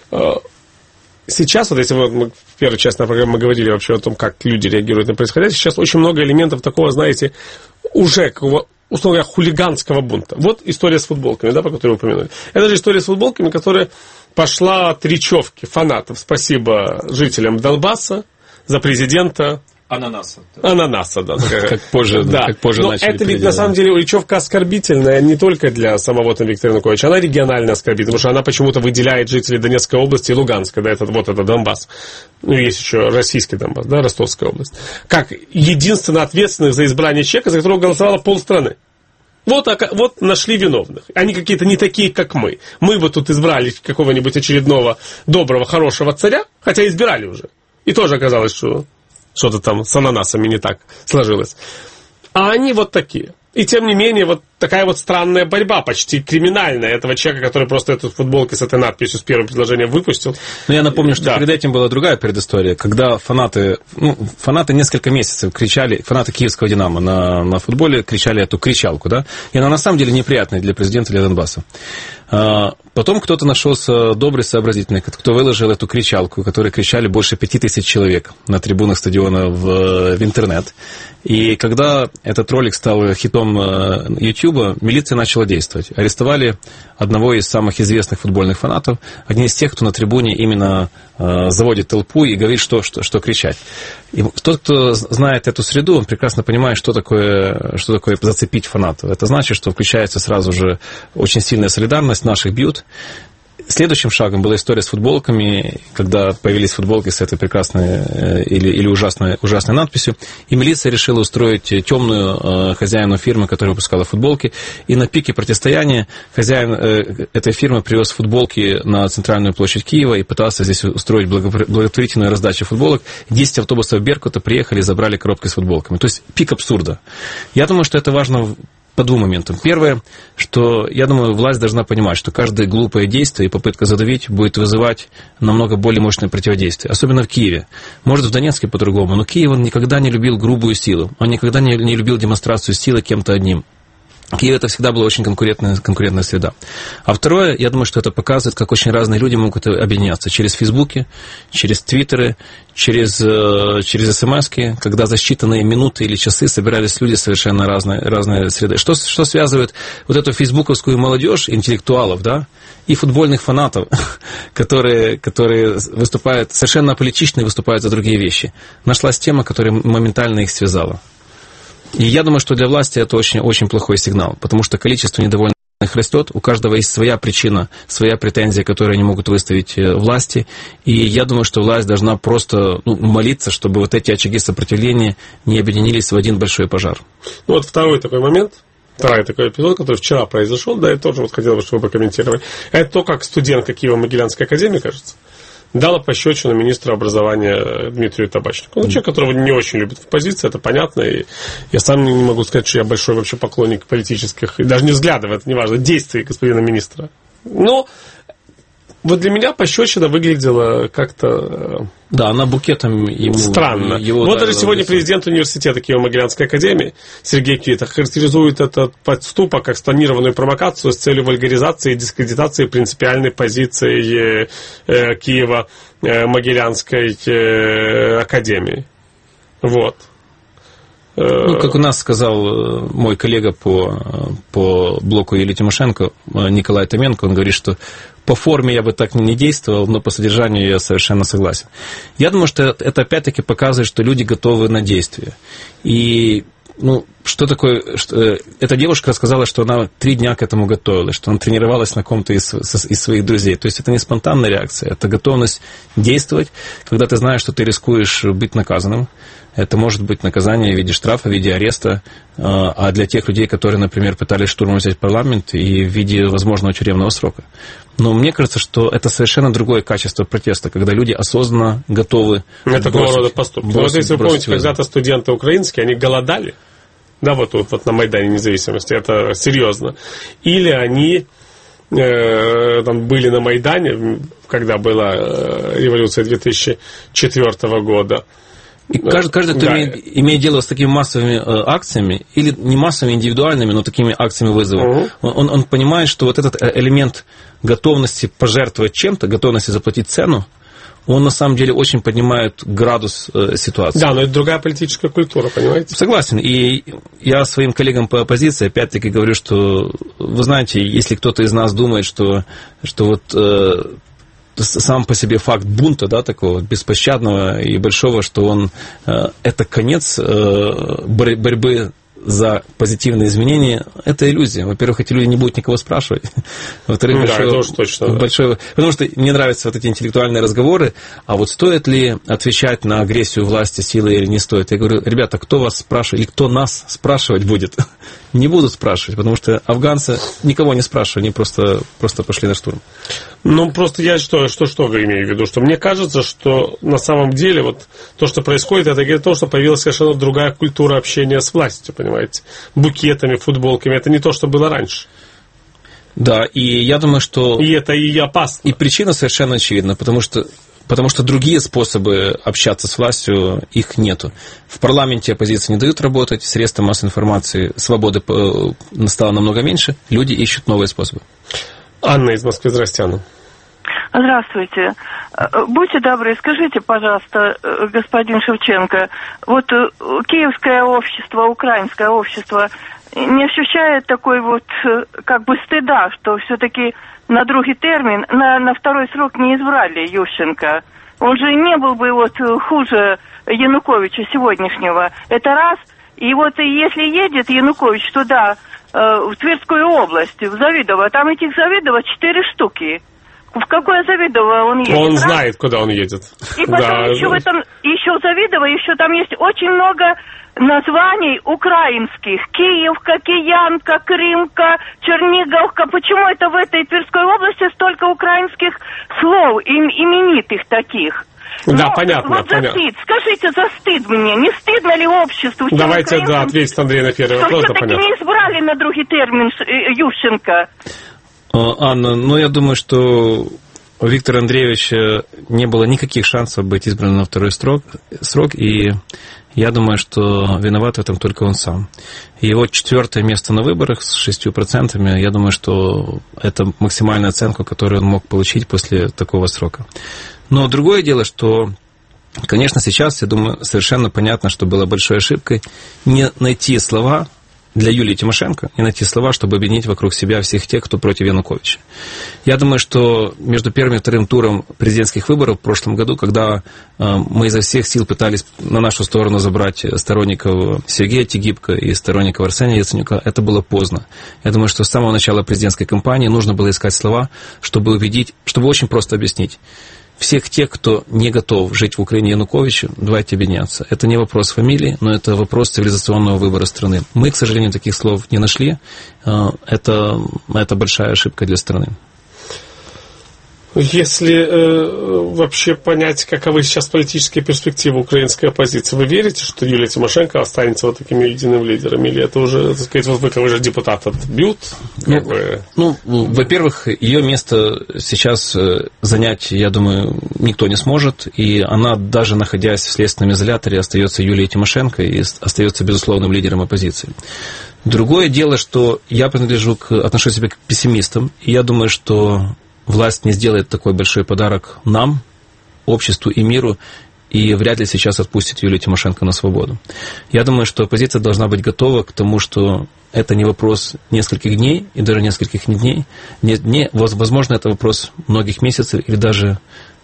сейчас, вот если мы в первой части программы мы говорили вообще о том, как люди реагируют на происходящее, сейчас очень много элементов такого, знаете, уже какого, условно говоря, хулиганского бунта. Вот история с футболками, да, по которой вы упомянули. Это же история с футболками, которая пошла от речевки фанатов. Спасибо жителям Донбасса за президента Ананаса, да. Как позже Но начали. Это ведь на самом деле речевка оскорбительная не только для самого Виктора Януковича, она регионально оскорбительная, потому что она почему-то выделяет жителей Донецкой области и Луганска, да, это Донбасс. Ну, есть еще российский Донбасс, да, Ростовская область. Как единственно ответственных за избрание человека, за которого голосовало полстраны. Вот нашли виновных. Они какие-то не такие, как мы. Мы вот тут избрали какого-нибудь очередного доброго, хорошего царя, хотя избирали уже. И тоже оказалось, что что-то там с ананасами не так сложилось. А они вот такие. И тем не менее, вот такая вот странная борьба, почти криминальная, этого человека, который просто эту футболку с этой надписью с первого предложения выпустил. Но я напомню, что перед этим была другая предыстория, когда фанаты несколько месяцев кричали, фанаты киевского «Динамо» на футболе кричали эту кричалку, да, и она на самом деле неприятная для президента, для Донбасса. Потом кто-то нашелся добрый, сообразительный, кто выложил эту кричалку, которой кричали больше 5000 человек на трибунах стадиона в интернет. И когда этот ролик стал хитом Ютуба, милиция начала действовать. Арестовали одного из самых известных футбольных фанатов, один из тех, кто на трибуне именно заводит толпу и говорит, что кричать. И тот, кто знает эту среду, он прекрасно понимает, что такое зацепить фанатов. Это значит, что включается сразу же очень сильная солидарность, наших бьют. Следующим шагом была история с футболками, когда появились футболки с этой прекрасной или ужасной надписью, и милиция решила устроить темную хозяину фирмы, которая выпускала футболки, и на пике противостояния хозяин этой фирмы привез футболки на центральную площадь Киева и пытался здесь устроить благотворительную раздачу футболок. 10 автобусов Беркута приехали и забрали коробки с футболками. То есть пик абсурда. Я думаю, что это важно по двум моментам. Первое, что, я думаю, власть должна понимать, что каждое глупое действие и попытка задавить будет вызывать намного более мощное противодействие. Особенно в Киеве. Может, в Донецке по-другому, но Киев, он никогда не любил грубую силу. Он никогда не любил демонстрацию силы кем-то одним. Киев это всегда была очень конкурентная среда. А второе, я думаю, что это показывает, как очень разные люди могут объединяться. Через Фейсбуки, через Твиттеры, через СМСки, когда за считанные минуты или часы собирались люди совершенно разные среды. Что связывает вот эту фейсбуковскую молодежь, интеллектуалов, да, и футбольных фанатов, которые выступают совершенно аполитично и выступают за другие вещи? Нашлась тема, которая моментально их связала. И я думаю, что для власти это очень, очень плохой сигнал, потому что количество недовольных растет, у каждого есть своя причина, своя претензия, которую они могут выставить власти, и я думаю, что власть должна просто молиться, чтобы вот эти очаги сопротивления не объединились в один большой пожар. Ну вот второй такой такой эпизод, который вчера произошел, да, и тоже вот хотел бы, чтобы вы прокомментировали, это то, как студентка Киево-Могилянской академии, кажется, дала пощечину министру образования Дмитрию Табачнику. Человек, которого не очень любит в оппозиции, это понятно. И я сам не могу сказать, что я большой вообще поклонник политических, и даже не взглядов, это не важно, действий господина министра. Но вот для меня пощечина выглядела как-то... Да, она букетом ему... Странно. Вот даже сегодня президент университета Киево-Могилянской академии Сергей Квитов характеризует этот подступок как спланированную провокацию с целью вульгаризации и дискредитации принципиальной позиции Киево-Могилянской академии. Вот. Как у нас сказал мой коллега по блоку Юлии Тимошенко, Николай Томенко, он говорит, что по форме я бы так не действовал, но по содержанию я совершенно согласен. Я думаю, что это опять-таки показывает, что люди готовы на действие. И Что такое... Эта девушка рассказала, что она 3 дня к этому готовилась, что она тренировалась на ком-то из своих друзей. То есть это не спонтанная реакция, это готовность действовать, когда ты знаешь, что ты рискуешь быть наказанным. Это может быть наказание в виде штрафа, в виде ареста, а для тех людей, которые, например, пытались штурмом взять парламент, и в виде возможного тюремного срока. Но мне кажется, что это совершенно другое качество протеста, когда люди осознанно готовы... Это такого рода поступки. Вот если вы помните, когда-то студенты украинские, они голодали, да, вот на Майдане Независимости, это серьезно. Или они там были на Майдане, когда была революция 2004 года. И каждый, кто имеет дело с такими массовыми акциями, или не массовыми, индивидуальными, но такими акциями вызова, он понимает, что вот этот элемент готовности пожертвовать чем-то, готовности заплатить цену, он на самом деле очень поднимает градус ситуации. Да, но это другая политическая культура, понимаете? Согласен. И я своим коллегам по оппозиции опять-таки говорю, что, вы знаете, если кто-то из нас думает, что вот сам по себе факт бунта, да, такого беспощадного и большого, что это конец борьбы за позитивные изменения, это иллюзия. Во-первых, эти люди не будут никого спрашивать. Во-вторых, это уж точно. Потому что мне нравятся вот эти интеллектуальные разговоры, а вот стоит ли отвечать на агрессию власти силой или не стоит? Я говорю, ребята, кто вас спрашивает, или кто нас спрашивать будет? Не будут спрашивать, потому что афганцы никого не спрашивают, они просто пошли на штурм. Ну, просто я что имею в виду, что мне кажется, что на самом деле вот то, что происходит, это говорит о том, что появилась совершенно другая культура общения с властью, понимаете, букетами, футболками, это не то, что было раньше. Да, и я думаю, что... И это и опасно. И причина совершенно очевидна, потому что другие способы общаться с властью, их нету. В парламенте оппозиции не дают работать, средства массовой информации, свободы стало намного меньше, люди ищут новые способы. Анна из Москвы, здрасте, Анна. Здравствуйте. Будьте добры, скажите, пожалуйста, господин Шевченко, вот киевское общество, украинское общество не ощущает такой вот как бы стыда, что все-таки на другий термин, на второй срок не избрали Ющенко. Он же не был бы вот хуже Януковича сегодняшнего. Это раз. И вот если едет Янукович туда, в Тверскую область, в Завидово, там этих Завидово 4 штуки. В какое Завидово он едет? Он знает, куда он едет. И потом еще в Завидово, еще там есть очень много названий украинских. Киевка, Киянка, Крымка, Черниговка. Почему это в этой Тверской области столько украинских слов, именитых таких? Да, понятно. Вот за стыд. Скажите, за стыд мне. Не стыдно ли обществу? Давайте, ответит Андрей на первый вопрос. Что все-таки не избрали на другий термин Ющенко? Анна, я думаю, что у Виктора Андреевича не было никаких шансов быть избранным на второй срок, и я думаю, что виноват в этом только он сам. Его 4-е место на выборах с 6%, я думаю, что это максимальная оценка, которую он мог получить после такого срока. Но другое дело, что, конечно, сейчас, я думаю, совершенно понятно, что было большой ошибкой не найти слова для Юлии Тимошенко и найти слова, чтобы объединить вокруг себя всех тех, кто против Януковича. Я думаю, что между первым и вторым туром президентских выборов в прошлом году, когда мы изо всех сил пытались на нашу сторону забрать сторонников Сергея Тигибко и сторонников Арсения Яценюка, это было поздно. Я думаю, что с самого начала президентской кампании нужно было искать слова, чтобы убедить, чтобы очень просто объяснить. Всех тех, кто не готов жить в Украине Януковичу, давайте объединяться. Это не вопрос фамилии, но это вопрос цивилизационного выбора страны. Мы, к сожалению, таких слов не нашли. Это большая ошибка для страны. Если вообще понять, каковы сейчас политические перспективы украинской оппозиции, вы верите, что Юлия Тимошенко останется вот таким единым лидером? Или это уже, так сказать, вы же депутат отбьют? Во-первых, ее место сейчас занять, я думаю, никто не сможет. И она, даже находясь в следственном изоляторе, остается Юлией Тимошенко и остается безусловным лидером оппозиции. Другое дело, что я отношу себя к пессимистам. И я думаю, что власть не сделает такой большой подарок нам, обществу и миру, и вряд ли сейчас отпустит Юлию Тимошенко на свободу. Я думаю, что оппозиция должна быть готова к тому, что это не вопрос нескольких дней, и даже нескольких дней. Возможно, это вопрос многих месяцев или даже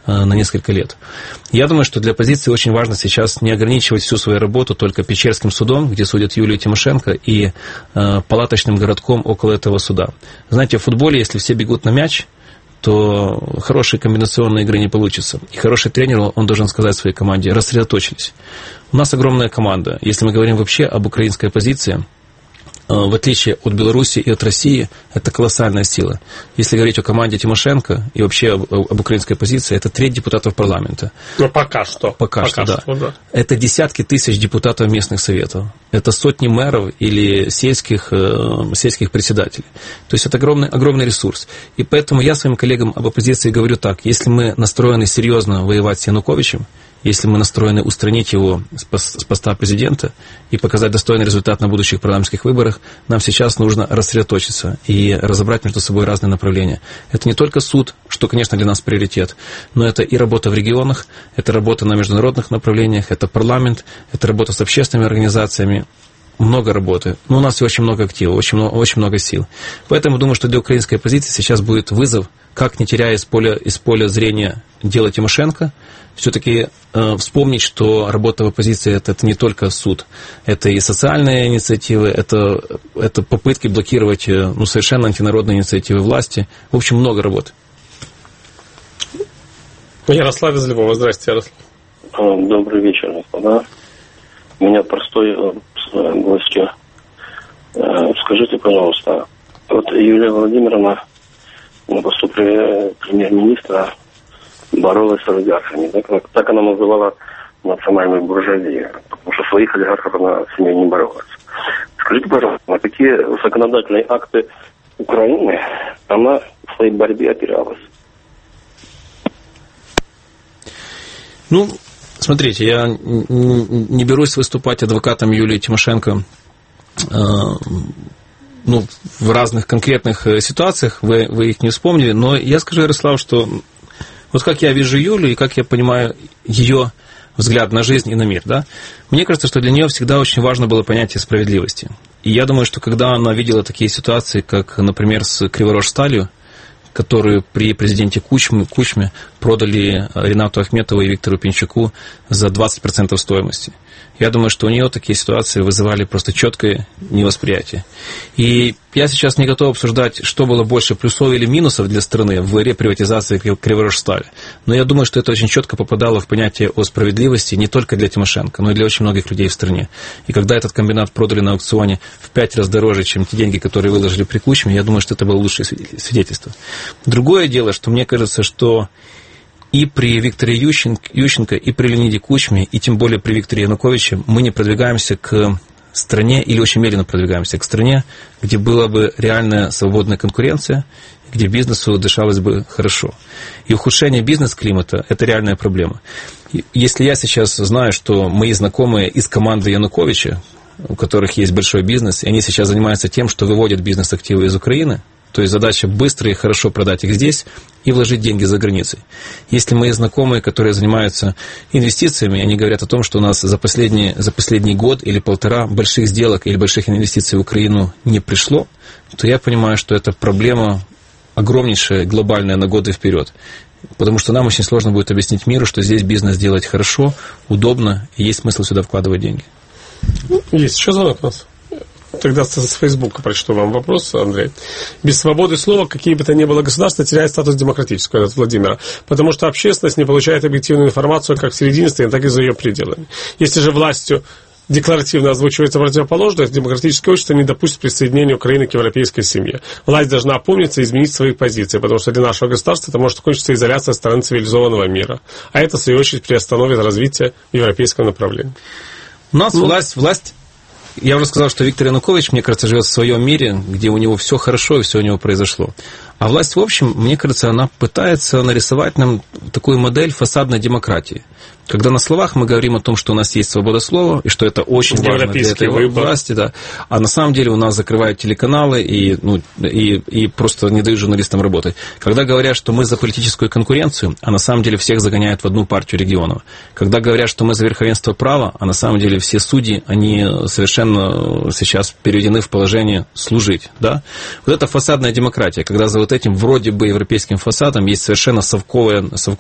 на несколько лет. Я думаю, что для оппозиции очень важно сейчас не ограничивать всю свою работу только Печерским судом, где судят Юлию Тимошенко, и палаточным городком около этого суда. Знаете, в футболе, если все бегут на мяч, то хорошей комбинационной игры не получится. И хороший тренер, он должен сказать своей команде: рассредоточились. У нас огромная команда. Если мы говорим вообще об украинской оппозиции, в отличие от Беларуси и от России, это колоссальная сила. Если говорить о команде Тимошенко и вообще об украинской оппозиции, это треть депутатов парламента. Но пока что. Пока что, да. Это десятки тысяч депутатов местных советов. Это сотни мэров или сельских председателей. То есть это огромный ресурс. И поэтому я своим коллегам об оппозиции говорю так: если мы настроены серьезно воевать с Януковичем, если мы настроены устранить его с поста президента и показать достойный результат на будущих парламентских выборах, нам сейчас нужно рассредоточиться и разобрать между собой разные направления. Это не только суд, что, конечно, для нас приоритет, но это и работа в регионах, это работа на международных направлениях, это парламент, это работа с общественными организациями. Много работы, но у нас и очень много актива, очень много сил. Поэтому думаю, что для украинской оппозиции сейчас будет вызов, как, не теряя из поля зрения дело Тимошенко, все-таки вспомнить, что работа в оппозиции это не только суд, это и социальные инициативы, это попытки блокировать совершенно антинародные инициативы власти. В общем, много работы. Ярослав из Львова. Здравствуйте, Ярослав. Добрый вечер, господа. У меня простой гостья. Скажите, пожалуйста, вот Юлия Владимировна на посту премьер-министра боролась с олигархами. Так она называла национальную буржуазию, потому что своих олигархов она с ней не боролась. Скажите, пожалуйста, на какие законодательные акты Украины она в своей борьбе опиралась? Смотрите, я не берусь выступать адвокатом Юлии Тимошенко в разных конкретных ситуациях, вы их не вспомнили, но я скажу, Ярослав, что вот как я вижу Юлю и как я понимаю ее взгляд на жизнь и на мир, да, мне кажется, что для нее всегда очень важно было понятие справедливости. И я думаю, что когда она видела такие ситуации, как, например, с Криворожсталью, которую при президенте Кучме продали Ринату Ахметову и Виктору Пинчуку за 20% стоимости. Я думаю, что у нее такие ситуации вызывали просто четкое невосприятие. И я сейчас не готов обсуждать, что было больше плюсов или минусов для страны в реприватизации Криворожстали. Но я думаю, что это очень четко попадало в понятие о справедливости не только для Тимошенко, но и для очень многих людей в стране. И когда этот комбинат продали на аукционе в 5 раз дороже, чем те деньги, которые выложили при Кучме, я думаю, что это было лучшее свидетельство. Другое дело, что мне кажется, что и при Викторе Ющенко, и при Леониде Кучме, и тем более при Викторе Януковиче мы не продвигаемся к стране, или очень медленно продвигаемся к стране, где была бы реальная свободная конкуренция, где бизнесу дышалось бы хорошо. И ухудшение бизнес-климата – это реальная проблема. Если я сейчас знаю, что мои знакомые из команды Януковича, у которых есть большой бизнес, и они сейчас занимаются тем, что выводят бизнес-активы из Украины, то есть задача быстро и хорошо продать их здесь и вложить деньги за границей. Если мои знакомые, которые занимаются инвестициями, они говорят о том, что у нас за последний год или полтора больших сделок или больших инвестиций в Украину не пришло, то я понимаю, что это проблема огромнейшая, глобальная на годы вперед. Потому что нам очень сложно будет объяснить миру, что здесь бизнес делать хорошо, удобно, и есть смысл сюда вкладывать деньги. Есть еще звонок у нас? Тогда с Фейсбука прочту вам вопрос, Андрей. Без свободы слова, какие бы то ни было государства, теряет статус демократического, от Владимира. Потому что общественность не получает объективную информацию как в середине страны, так и за ее пределами. Если же властью декларативно озвучивается противоположное, демократическое общество не допустит присоединения Украины к европейской семье. Власть должна опомниться и изменить свои позиции, потому что для нашего государства это может кончиться изоляцией стран цивилизованного мира. А это, в свою очередь, приостановит развитие в европейском направлении. У нас власть... Я уже сказал, что Виктор Янукович, мне кажется, живет в своем мире, где у него все хорошо и все у него произошло. А власть, в общем, мне кажется, она пытается нарисовать нам такую модель фасадной демократии. Когда на словах мы говорим о том, что у нас есть свобода слова, и что это очень важно для этой власти, да, а на самом деле у нас закрывают телеканалы и просто не дают журналистам работать. Когда говорят, что мы за политическую конкуренцию, а на самом деле всех загоняют в одну партию регионов. Когда говорят, что мы за верховенство права, а на самом деле все судьи, они совершенно сейчас переведены в положение служить. Да? Вот это фасадная демократия, когда за вот этим вроде бы европейским фасадом есть совершенно совковая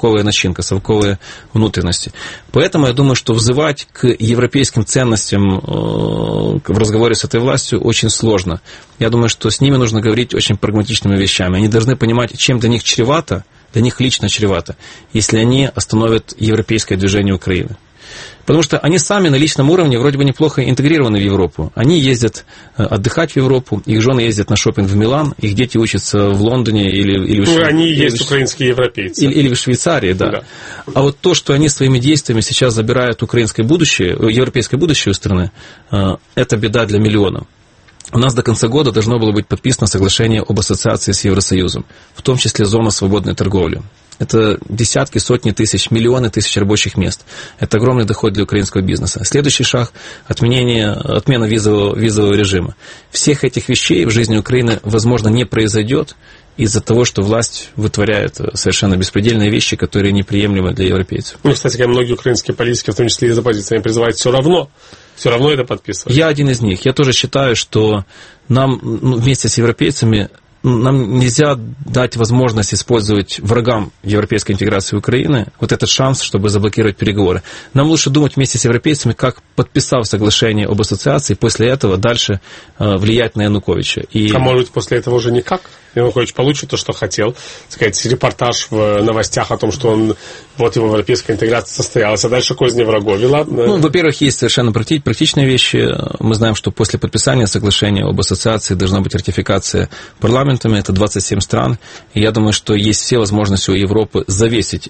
совковая начинка, совковые внутренности. Поэтому я думаю, что взывать к европейским ценностям в разговоре с этой властью очень сложно. Я думаю, что с ними нужно говорить очень прагматичными вещами. Они должны понимать, чем для них чревато, для них лично чревато, если они остановят европейское движение Украины. Потому что они сами на личном уровне вроде бы неплохо интегрированы в Европу. Они ездят отдыхать в Европу, их жены ездят на шопинг в Милан, их дети учатся в Лондоне или в Швейцарии. Они есть украинские европейцы. Или в Швейцарии, да. А вот то, что они своими действиями сейчас забирают украинское будущее, европейское будущее у страны, это беда для миллионов. У нас до конца года должно было быть подписано соглашение об ассоциации с Евросоюзом, в том числе зона свободной торговли. Это десятки, сотни тысяч, миллионы тысяч рабочих мест. Это огромный доход для украинского бизнеса. Следующий шаг – отмена визового режима. Всех этих вещей в жизни Украины, возможно, не произойдет из-за того, что власть вытворяет совершенно беспредельные вещи, которые неприемлемы для европейцев. Ну, кстати, многие украинские политики, в том числе и из оппозиции, они призывают все равно это подписывать. Я один из них. Я тоже считаю, что нам вместе с европейцами нам нельзя дать возможность использовать врагам европейской интеграции Украины вот этот шанс, чтобы заблокировать переговоры. Нам лучше думать вместе с европейцами, как, подписав соглашение об ассоциации, после этого дальше влиять на Януковича. А может быть, после этого уже никак? Янукович получит то, что хотел. Сказать, репортаж в новостях о том, что вот его европейская интеграция состоялась, а дальше козни врагов. Ну, во-первых, есть совершенно практичные вещи. Мы знаем, что после подписания соглашения об ассоциации должна быть ратификация парламентами. Это 27 стран. И я думаю, что есть все возможности у Европы завесить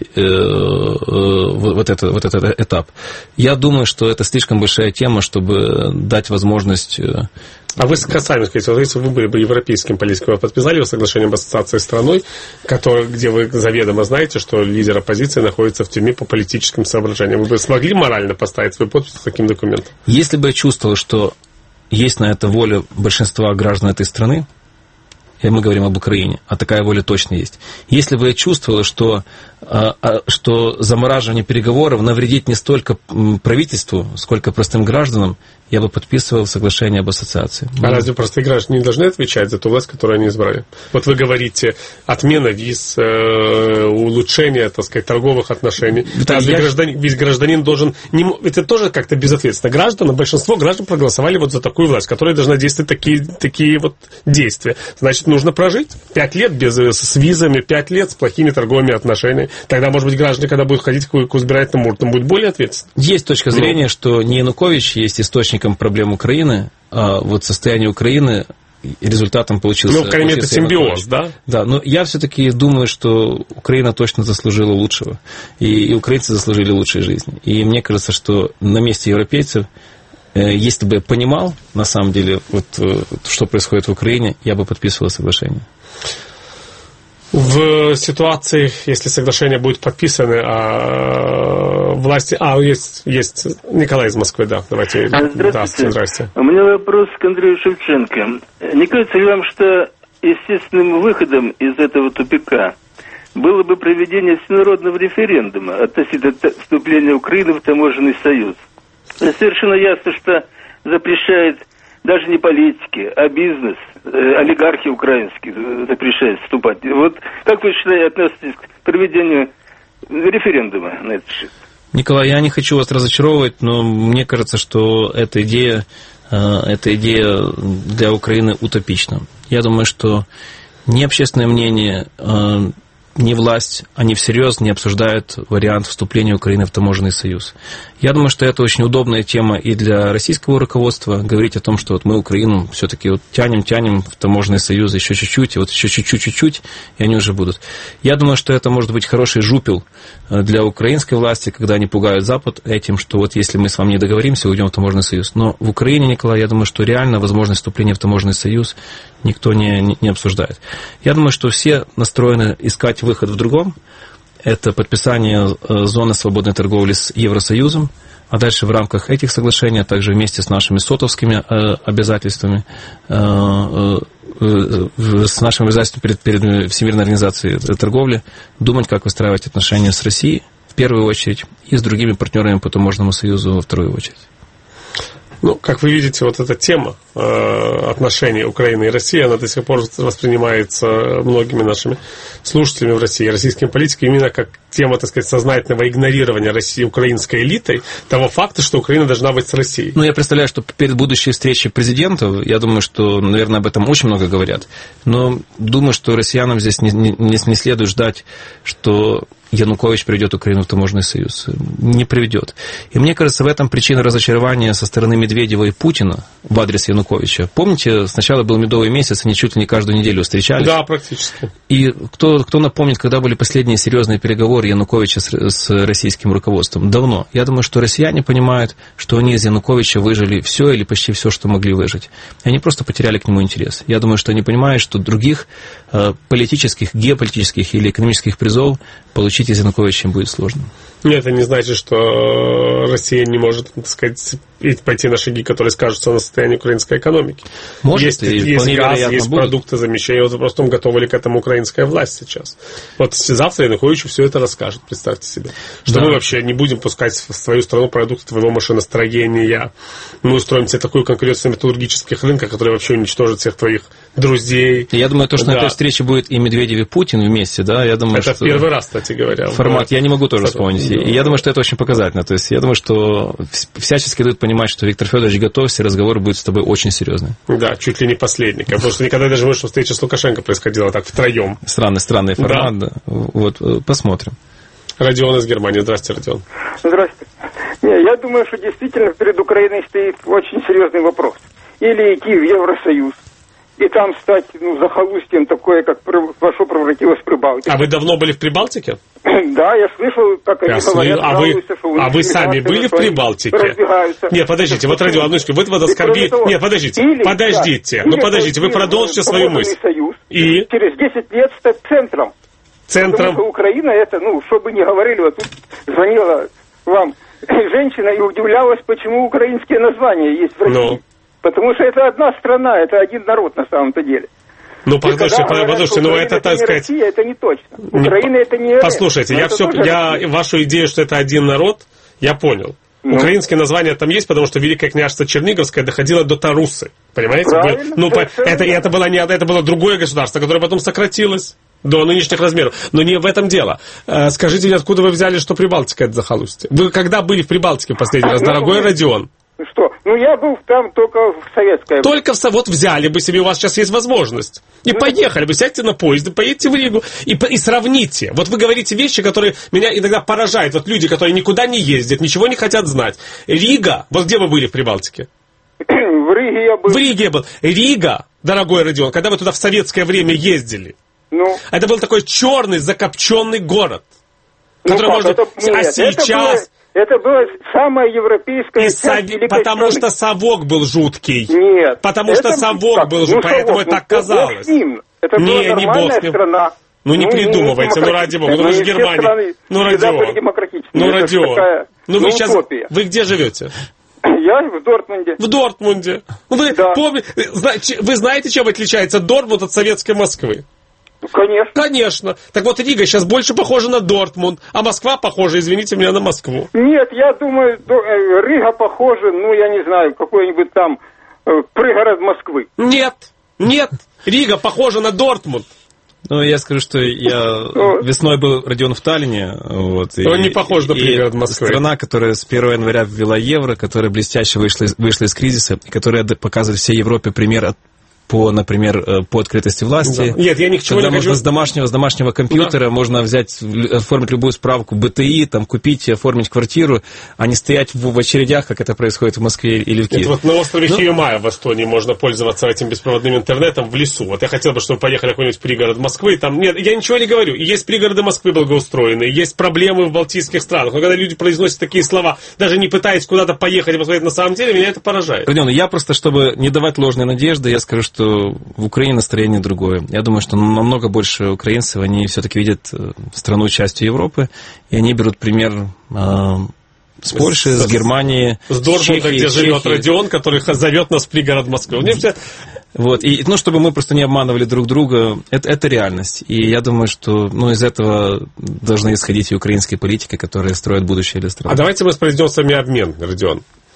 вот этот этап. Я думаю, что это слишком большая тема, чтобы дать возможность... А вы сами скажите, если вы были бы европейским политиком, вы подписали вы соглашение об ассоциации с страной, где вы заведомо знаете, что лидер оппозиции находится в тюрьме по политическим соображениям? Вы бы смогли морально поставить свой подпись под таким документом? Если бы я чувствовал, что есть на это воля большинства граждан этой страны, и мы говорим об Украине, а такая воля точно есть. Если бы я чувствовал, что замораживание переговоров навредит не столько правительству, сколько простым гражданам, я бы подписывал соглашение об ассоциации. А разве простые граждане не должны отвечать за ту власть, которую они избрали? Вот вы говорите, отмена виз, улучшение, так сказать, торговых отношений. Ведь гражданин должен... Это тоже как-то безответственно. Большинство граждан проголосовали вот за такую власть, которая должна действовать такие вот действия. Значит, нужно прожить 5 лет с визами, 5 лет с плохими торговыми отношениями. Тогда, может быть, граждане, когда будут ходить к избирательным урнам, будут более ответственны. Есть точка зрения, что не Янукович есть источником проблем Украины, а вот состояние Украины результатом получился... Ну, в крайней мере, это симбиоз, да? Да, но я все-таки думаю, что Украина точно заслужила лучшего. И украинцы заслужили лучшей жизни. И мне кажется, что на месте европейцев, если бы я понимал, на самом деле, вот, что происходит в Украине, я бы подписывал соглашение. В ситуации, если соглашение будет подписано, власти... есть Николай из Москвы, да. Давайте. Здравствуйте. У меня вопрос к Андрею Шевченко. Не кажется ли вам, что естественным выходом из этого тупика было бы проведение всенародного референдума относительно вступления Украины в таможенный союз? Совершенно ясно, что запрещает даже не политики, а бизнес, олигархи украинские запрещают вступать. Вот как вы считаете, относитесь к проведению референдума на этот счет? Николай, я не хочу вас разочаровывать, но мне кажется, что эта идея для Украины утопична. Я думаю, что ни общественное мнение, ни власть, они всерьез не обсуждают вариант вступления Украины в таможенный союз. Я думаю, что это очень удобная тема и для российского руководства, говорить о том, что вот мы Украину все-таки вот тянем в таможенный союз еще чуть-чуть, и вот еще чуть-чуть, и они уже будут. Я думаю, что это может быть хороший жупел для украинской власти, когда они пугают Запад этим, что вот если мы с вами не договоримся, уйдем в таможенный союз. Но в Украине, Николай, я думаю, что реально возможность вступления в таможенный союз никто не обсуждает. Я думаю, что все настроены искать выход в другом. Это подписание зоны свободной торговли с Евросоюзом, а дальше в рамках этих соглашений, а также вместе с нашими сотовскими обязательствами, с нашими обязательствами перед Всемирной организацией торговли, думать, как выстраивать отношения с Россией в первую очередь и с другими партнерами по таможенному союзу во вторую очередь. Ну, как вы видите, вот эта тема отношений Украины и России, она до сих пор воспринимается многими нашими слушателями в России, российскими политиками, именно как тема, так сказать, сознательного игнорирования России украинской элитой того факта, что Украина должна быть с Россией. Ну, я представляю, что перед будущей встречей президентов, я думаю, что, наверное, об этом очень много говорят, но думаю, что россиянам здесь не следует ждать, что Янукович приведет Украину в таможенный союз. Не приведет. И мне кажется, в этом причина разочарования со стороны Медведева и Путина в адрес Януковича. Помните, сначала был медовый месяц, они чуть ли не каждую неделю встречались. Да, практически. И кто напомнит, когда были последние серьезные переговоры Януковича с российским руководством? Давно. Я думаю, что россияне понимают, что они из Януковича выжили все или почти все, что могли выжить. И они просто потеряли к нему интерес. Я думаю, что они понимают, что других политических, геополитических или экономических призов получить из Януковича будет сложно. Нет, это не значит, что Россия не может, так сказать, пойти на шаги, которые скажутся на состоянии украинской экономики. Может, есть газ, есть продукты замещения. Вот вопрос в том, готова ли к этому украинская власть сейчас. Вот завтра Януковичу все это расскажет, представьте себе. Что мы вообще не будем пускать в свою страну продукты твоего машиностроения. Мы устроим себе такую конкуренцию на металлургических рынках, которая вообще уничтожит всех твоих друзей. Я думаю, то, что на этой встрече будет и Медведев, и Путин вместе, да, я думаю, это что... первый раз, кстати говоря. Формат я не могу тоже вспомнить. И я думаю, что это очень показательно. То есть я думаю, что всячески дают понимать, что Виктор Федорович готовься, разговор будет с тобой очень серьезный. Да, чуть ли не последний. Потому что никогда даже думаю, что встреча с Лукашенко происходила так втроем. Странный формат. Да. Вот, посмотрим. Родион из Германии. Здравствуйте, Родион. Здравствуйте. Я думаю, что действительно перед Украиной стоит очень серьезный вопрос. Или идти в Евросоюз, и там стать, захолустьем такое, как что превратилось в Прибалтику. А вы давно были в Прибалтике? Да, я слышал, как они говорят, жалуются, что А вы сами были в Прибалтике? Разбегаются. Подождите, вот, Родион, одну секунду, вы вот оскорбили... Нет, подождите, вы продолжите свою мысль. И? Через 10 лет стать центром. Потому что Украина, это, что бы ни говорили, вот тут звонила вам женщина и удивлялась, почему украинские названия есть в России. Потому что это одна страна, это один народ на самом-то деле. Подождите, это, так сказать... Россия, это не точно. Украина это не... Послушайте, я вашу идею, что это один народ, я понял. Украинские названия там есть, потому что Великое княжество Черниговское доходило до Тарусы. Понимаете? Это было другое государство, которое потом сократилось до нынешних размеров. Но не в этом дело. Скажите мне, откуда вы взяли, что Прибалтика это захолустье? Вы когда были в Прибалтике в последний раз, дорогой Родион? Что? Я был там только в советское время. Вот взяли бы себе, у вас сейчас есть возможность. И поехали бы, сядьте на поезд, поедете в Ригу и сравните. Вот вы говорите вещи, которые меня иногда поражают. Вот люди, которые никуда не ездят, ничего не хотят знать. Рига, вот где вы были в Прибалтике? В Риге я был. В Риге я был. Рига, дорогой Родион, когда вы туда в советское время ездили, это был такой черный, закопченный город. Который можно... сейчас... Это была самая европейская часть великой потому страны. Что совок был жуткий. Нет. Потому что совок был жуткий, поэтому это так казалось. Это была нормальная страна. Не придумывайте, ради бога. Вы же Германия. Родион. Вы сейчас... Вы где живете? Я в Дортмунде. В Дортмунде. Вы знаете, чем отличается Дортмунд от советской Москвы? Конечно. Так вот, Рига сейчас больше похожа на Дортмунд, а Москва похожа, извините меня, на Москву. Нет, я думаю, Рига похожа, я не знаю, какой-нибудь там пригород Москвы. Нет, Рига похожа на Дортмунд. Я скажу, что я весной был, Родион, в Таллине. Он не похож на пригород Москвы. Страна, которая с 1 января ввела евро, которая блестяще вышла из кризиса, и которая показывает всей Европе пример по открытости власти. Да. Нет, я ни к чему не хочу. С домашнего компьютера можно оформить любую справку БТИ, купить и оформить квартиру, а не стоять в очередях, как это происходит в Москве или в Киеве. Вот на острове Хиомая в Эстонии можно пользоваться этим беспроводным интернетом в лесу. Вот я хотел бы, чтобы поехали в какой-нибудь пригород Москвы. Нет, я ничего не говорю. Есть пригороды Москвы благоустроенные, есть проблемы в балтийских странах. Но когда люди произносят такие слова, даже не пытаясь куда-то поехать и посмотреть на самом деле, меня это поражает. Родион, я просто, чтобы не давать ложной надежды, я скажу, что в Украине настроение другое. Я думаю, что намного больше украинцев, они все-таки видят страну частью Европы, и они берут пример с Польши, с Германии, с Дортмунда, где живет Родион, который зовет нас в пригород Москвы. Чтобы мы просто не обманывали друг друга, это реальность. И я думаю, что из этого должны исходить и украинские политики, которые строят будущее для страны. А давайте мы произведем с вами обмен, Родион.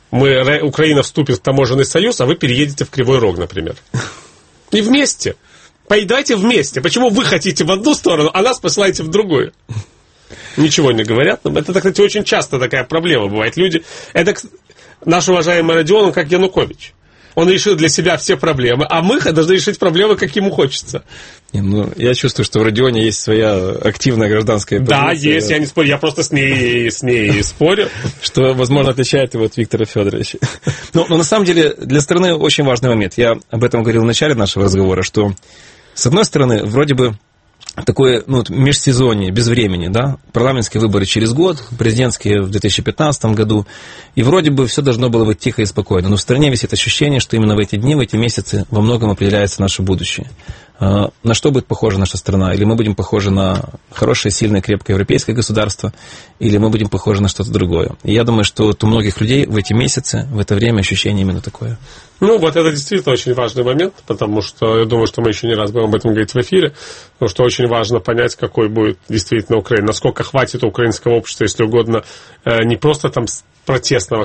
Украина вступит в таможенный союз, а вы переедете в Кривой Рог, например. И вместе. Поедайте вместе. Почему вы хотите в одну сторону, а нас посылаете в другую? Ничего не говорят. Это, кстати, очень часто такая проблема бывает. Люди... Это наш уважаемый Родион, он как Янукович. Он решил для себя все проблемы, а мы должны решить проблемы, как ему хочется. Я чувствую, что в Родионе есть своя активная гражданская позиция. Да, есть, я не спорю, я просто с ней спорю. Что, возможно, отличает его от Виктора Федоровича. Но на самом деле для страны очень важный момент. Я об этом говорил в начале нашего разговора, что, с одной стороны, вроде бы такое межсезонье, без времени, да, парламентские выборы через год, президентские в 2015 году, и вроде бы все должно было быть тихо и спокойно, но в стране висит ощущение, что именно в эти дни, в эти месяцы во многом определяется наше будущее. На что будет похожа наша страна? Или мы будем похожи на хорошее, сильное, крепкое европейское государство, или мы будем похожи на что-то другое. И я думаю, что у многих людей в эти месяцы, в это время ощущение именно такое. Вот это действительно очень важный момент, потому что я думаю, что мы еще не раз будем об этом говорить в эфире, потому что очень важно понять, какой будет действительно Украина, насколько хватит украинского общества, если угодно, не просто там протестного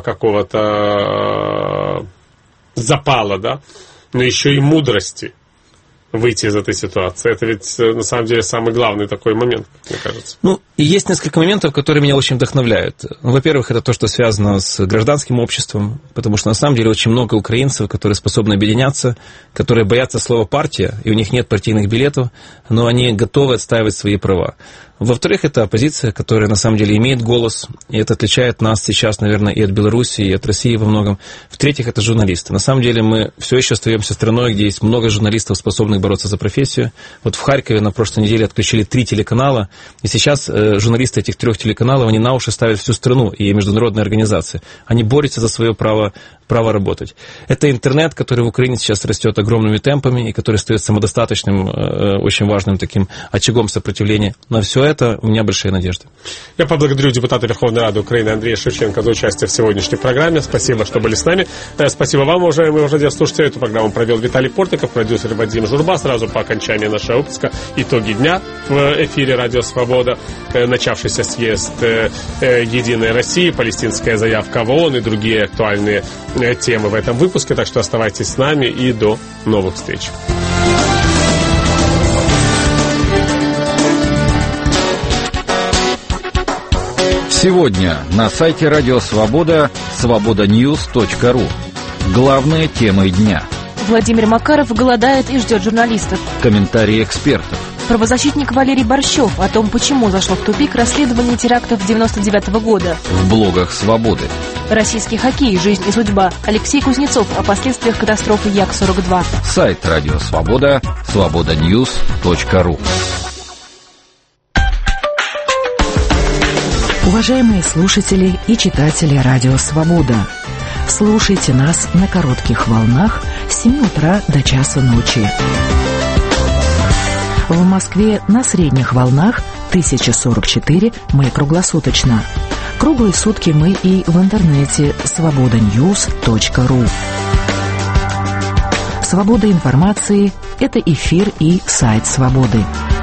какого-то запала, да, но еще и мудрости выйти из этой ситуации. Это ведь, на самом деле, самый главный такой момент, мне кажется. И есть несколько моментов, которые меня очень вдохновляют. Во-первых, это то, что связано с гражданским обществом, потому что, на самом деле, очень много украинцев, которые способны объединяться, которые боятся слова «партия», и у них нет партийных билетов, но они готовы отстаивать свои права. Во-вторых, это оппозиция, которая, на самом деле, имеет голос, и это отличает нас сейчас, наверное, и от Беларуси, и от России во многом. В-третьих, это журналисты. На самом деле, мы все еще остаемся страной, где есть много журналистов, способных бороться за профессию. Вот в Харькове на прошлой неделе отключили 3 телеканала, и сейчас журналисты этих 3 телеканалов, они на уши ставят всю страну и международные организации. Они борются за свое право работать. Это интернет, который в Украине сейчас растет огромными темпами, и который стоит самодостаточным, очень важным таким очагом сопротивления. На все это у меня большие надежды. Я поблагодарю депутата Верховной Рады Украины Андрея Шевченко за участие в сегодняшней программе. Спасибо, что были с нами. Спасибо вам, уважаемые радиослушатели. Эту программу провел Виталий Портников, продюсер Вадим Журба. Сразу по окончании нашего выпуска итоги дня в эфире «Радио Свобода». Начавшийся съезд «Единой России», палестинская заявка в ООН и другие актуальные темы в этом выпуске. Так что оставайтесь с нами и до новых встреч. Сегодня на сайте Радио Свобода свободаnews.ru. Главные темы дня. Владимир Макаров голодает и ждет журналистов. Комментарии экспертов. Правозащитник Валерий Борщев о том, почему зашло в тупик расследование терактов 1999 года. В блогах «Свободы». Российский хоккей. Жизнь и судьба. Алексей Кузнецов о последствиях катастрофы Як-42. Сайт Радио Свобода свободаnews.ru. Уважаемые слушатели и читатели Радио Свобода, слушайте нас на коротких волнах с 7 утра до часу ночи. В Москве на средних волнах 1044 мы круглосуточно. Круглые сутки мы и в интернете свободаnews.ru. Свобода информации – это эфир и сайт Свободы.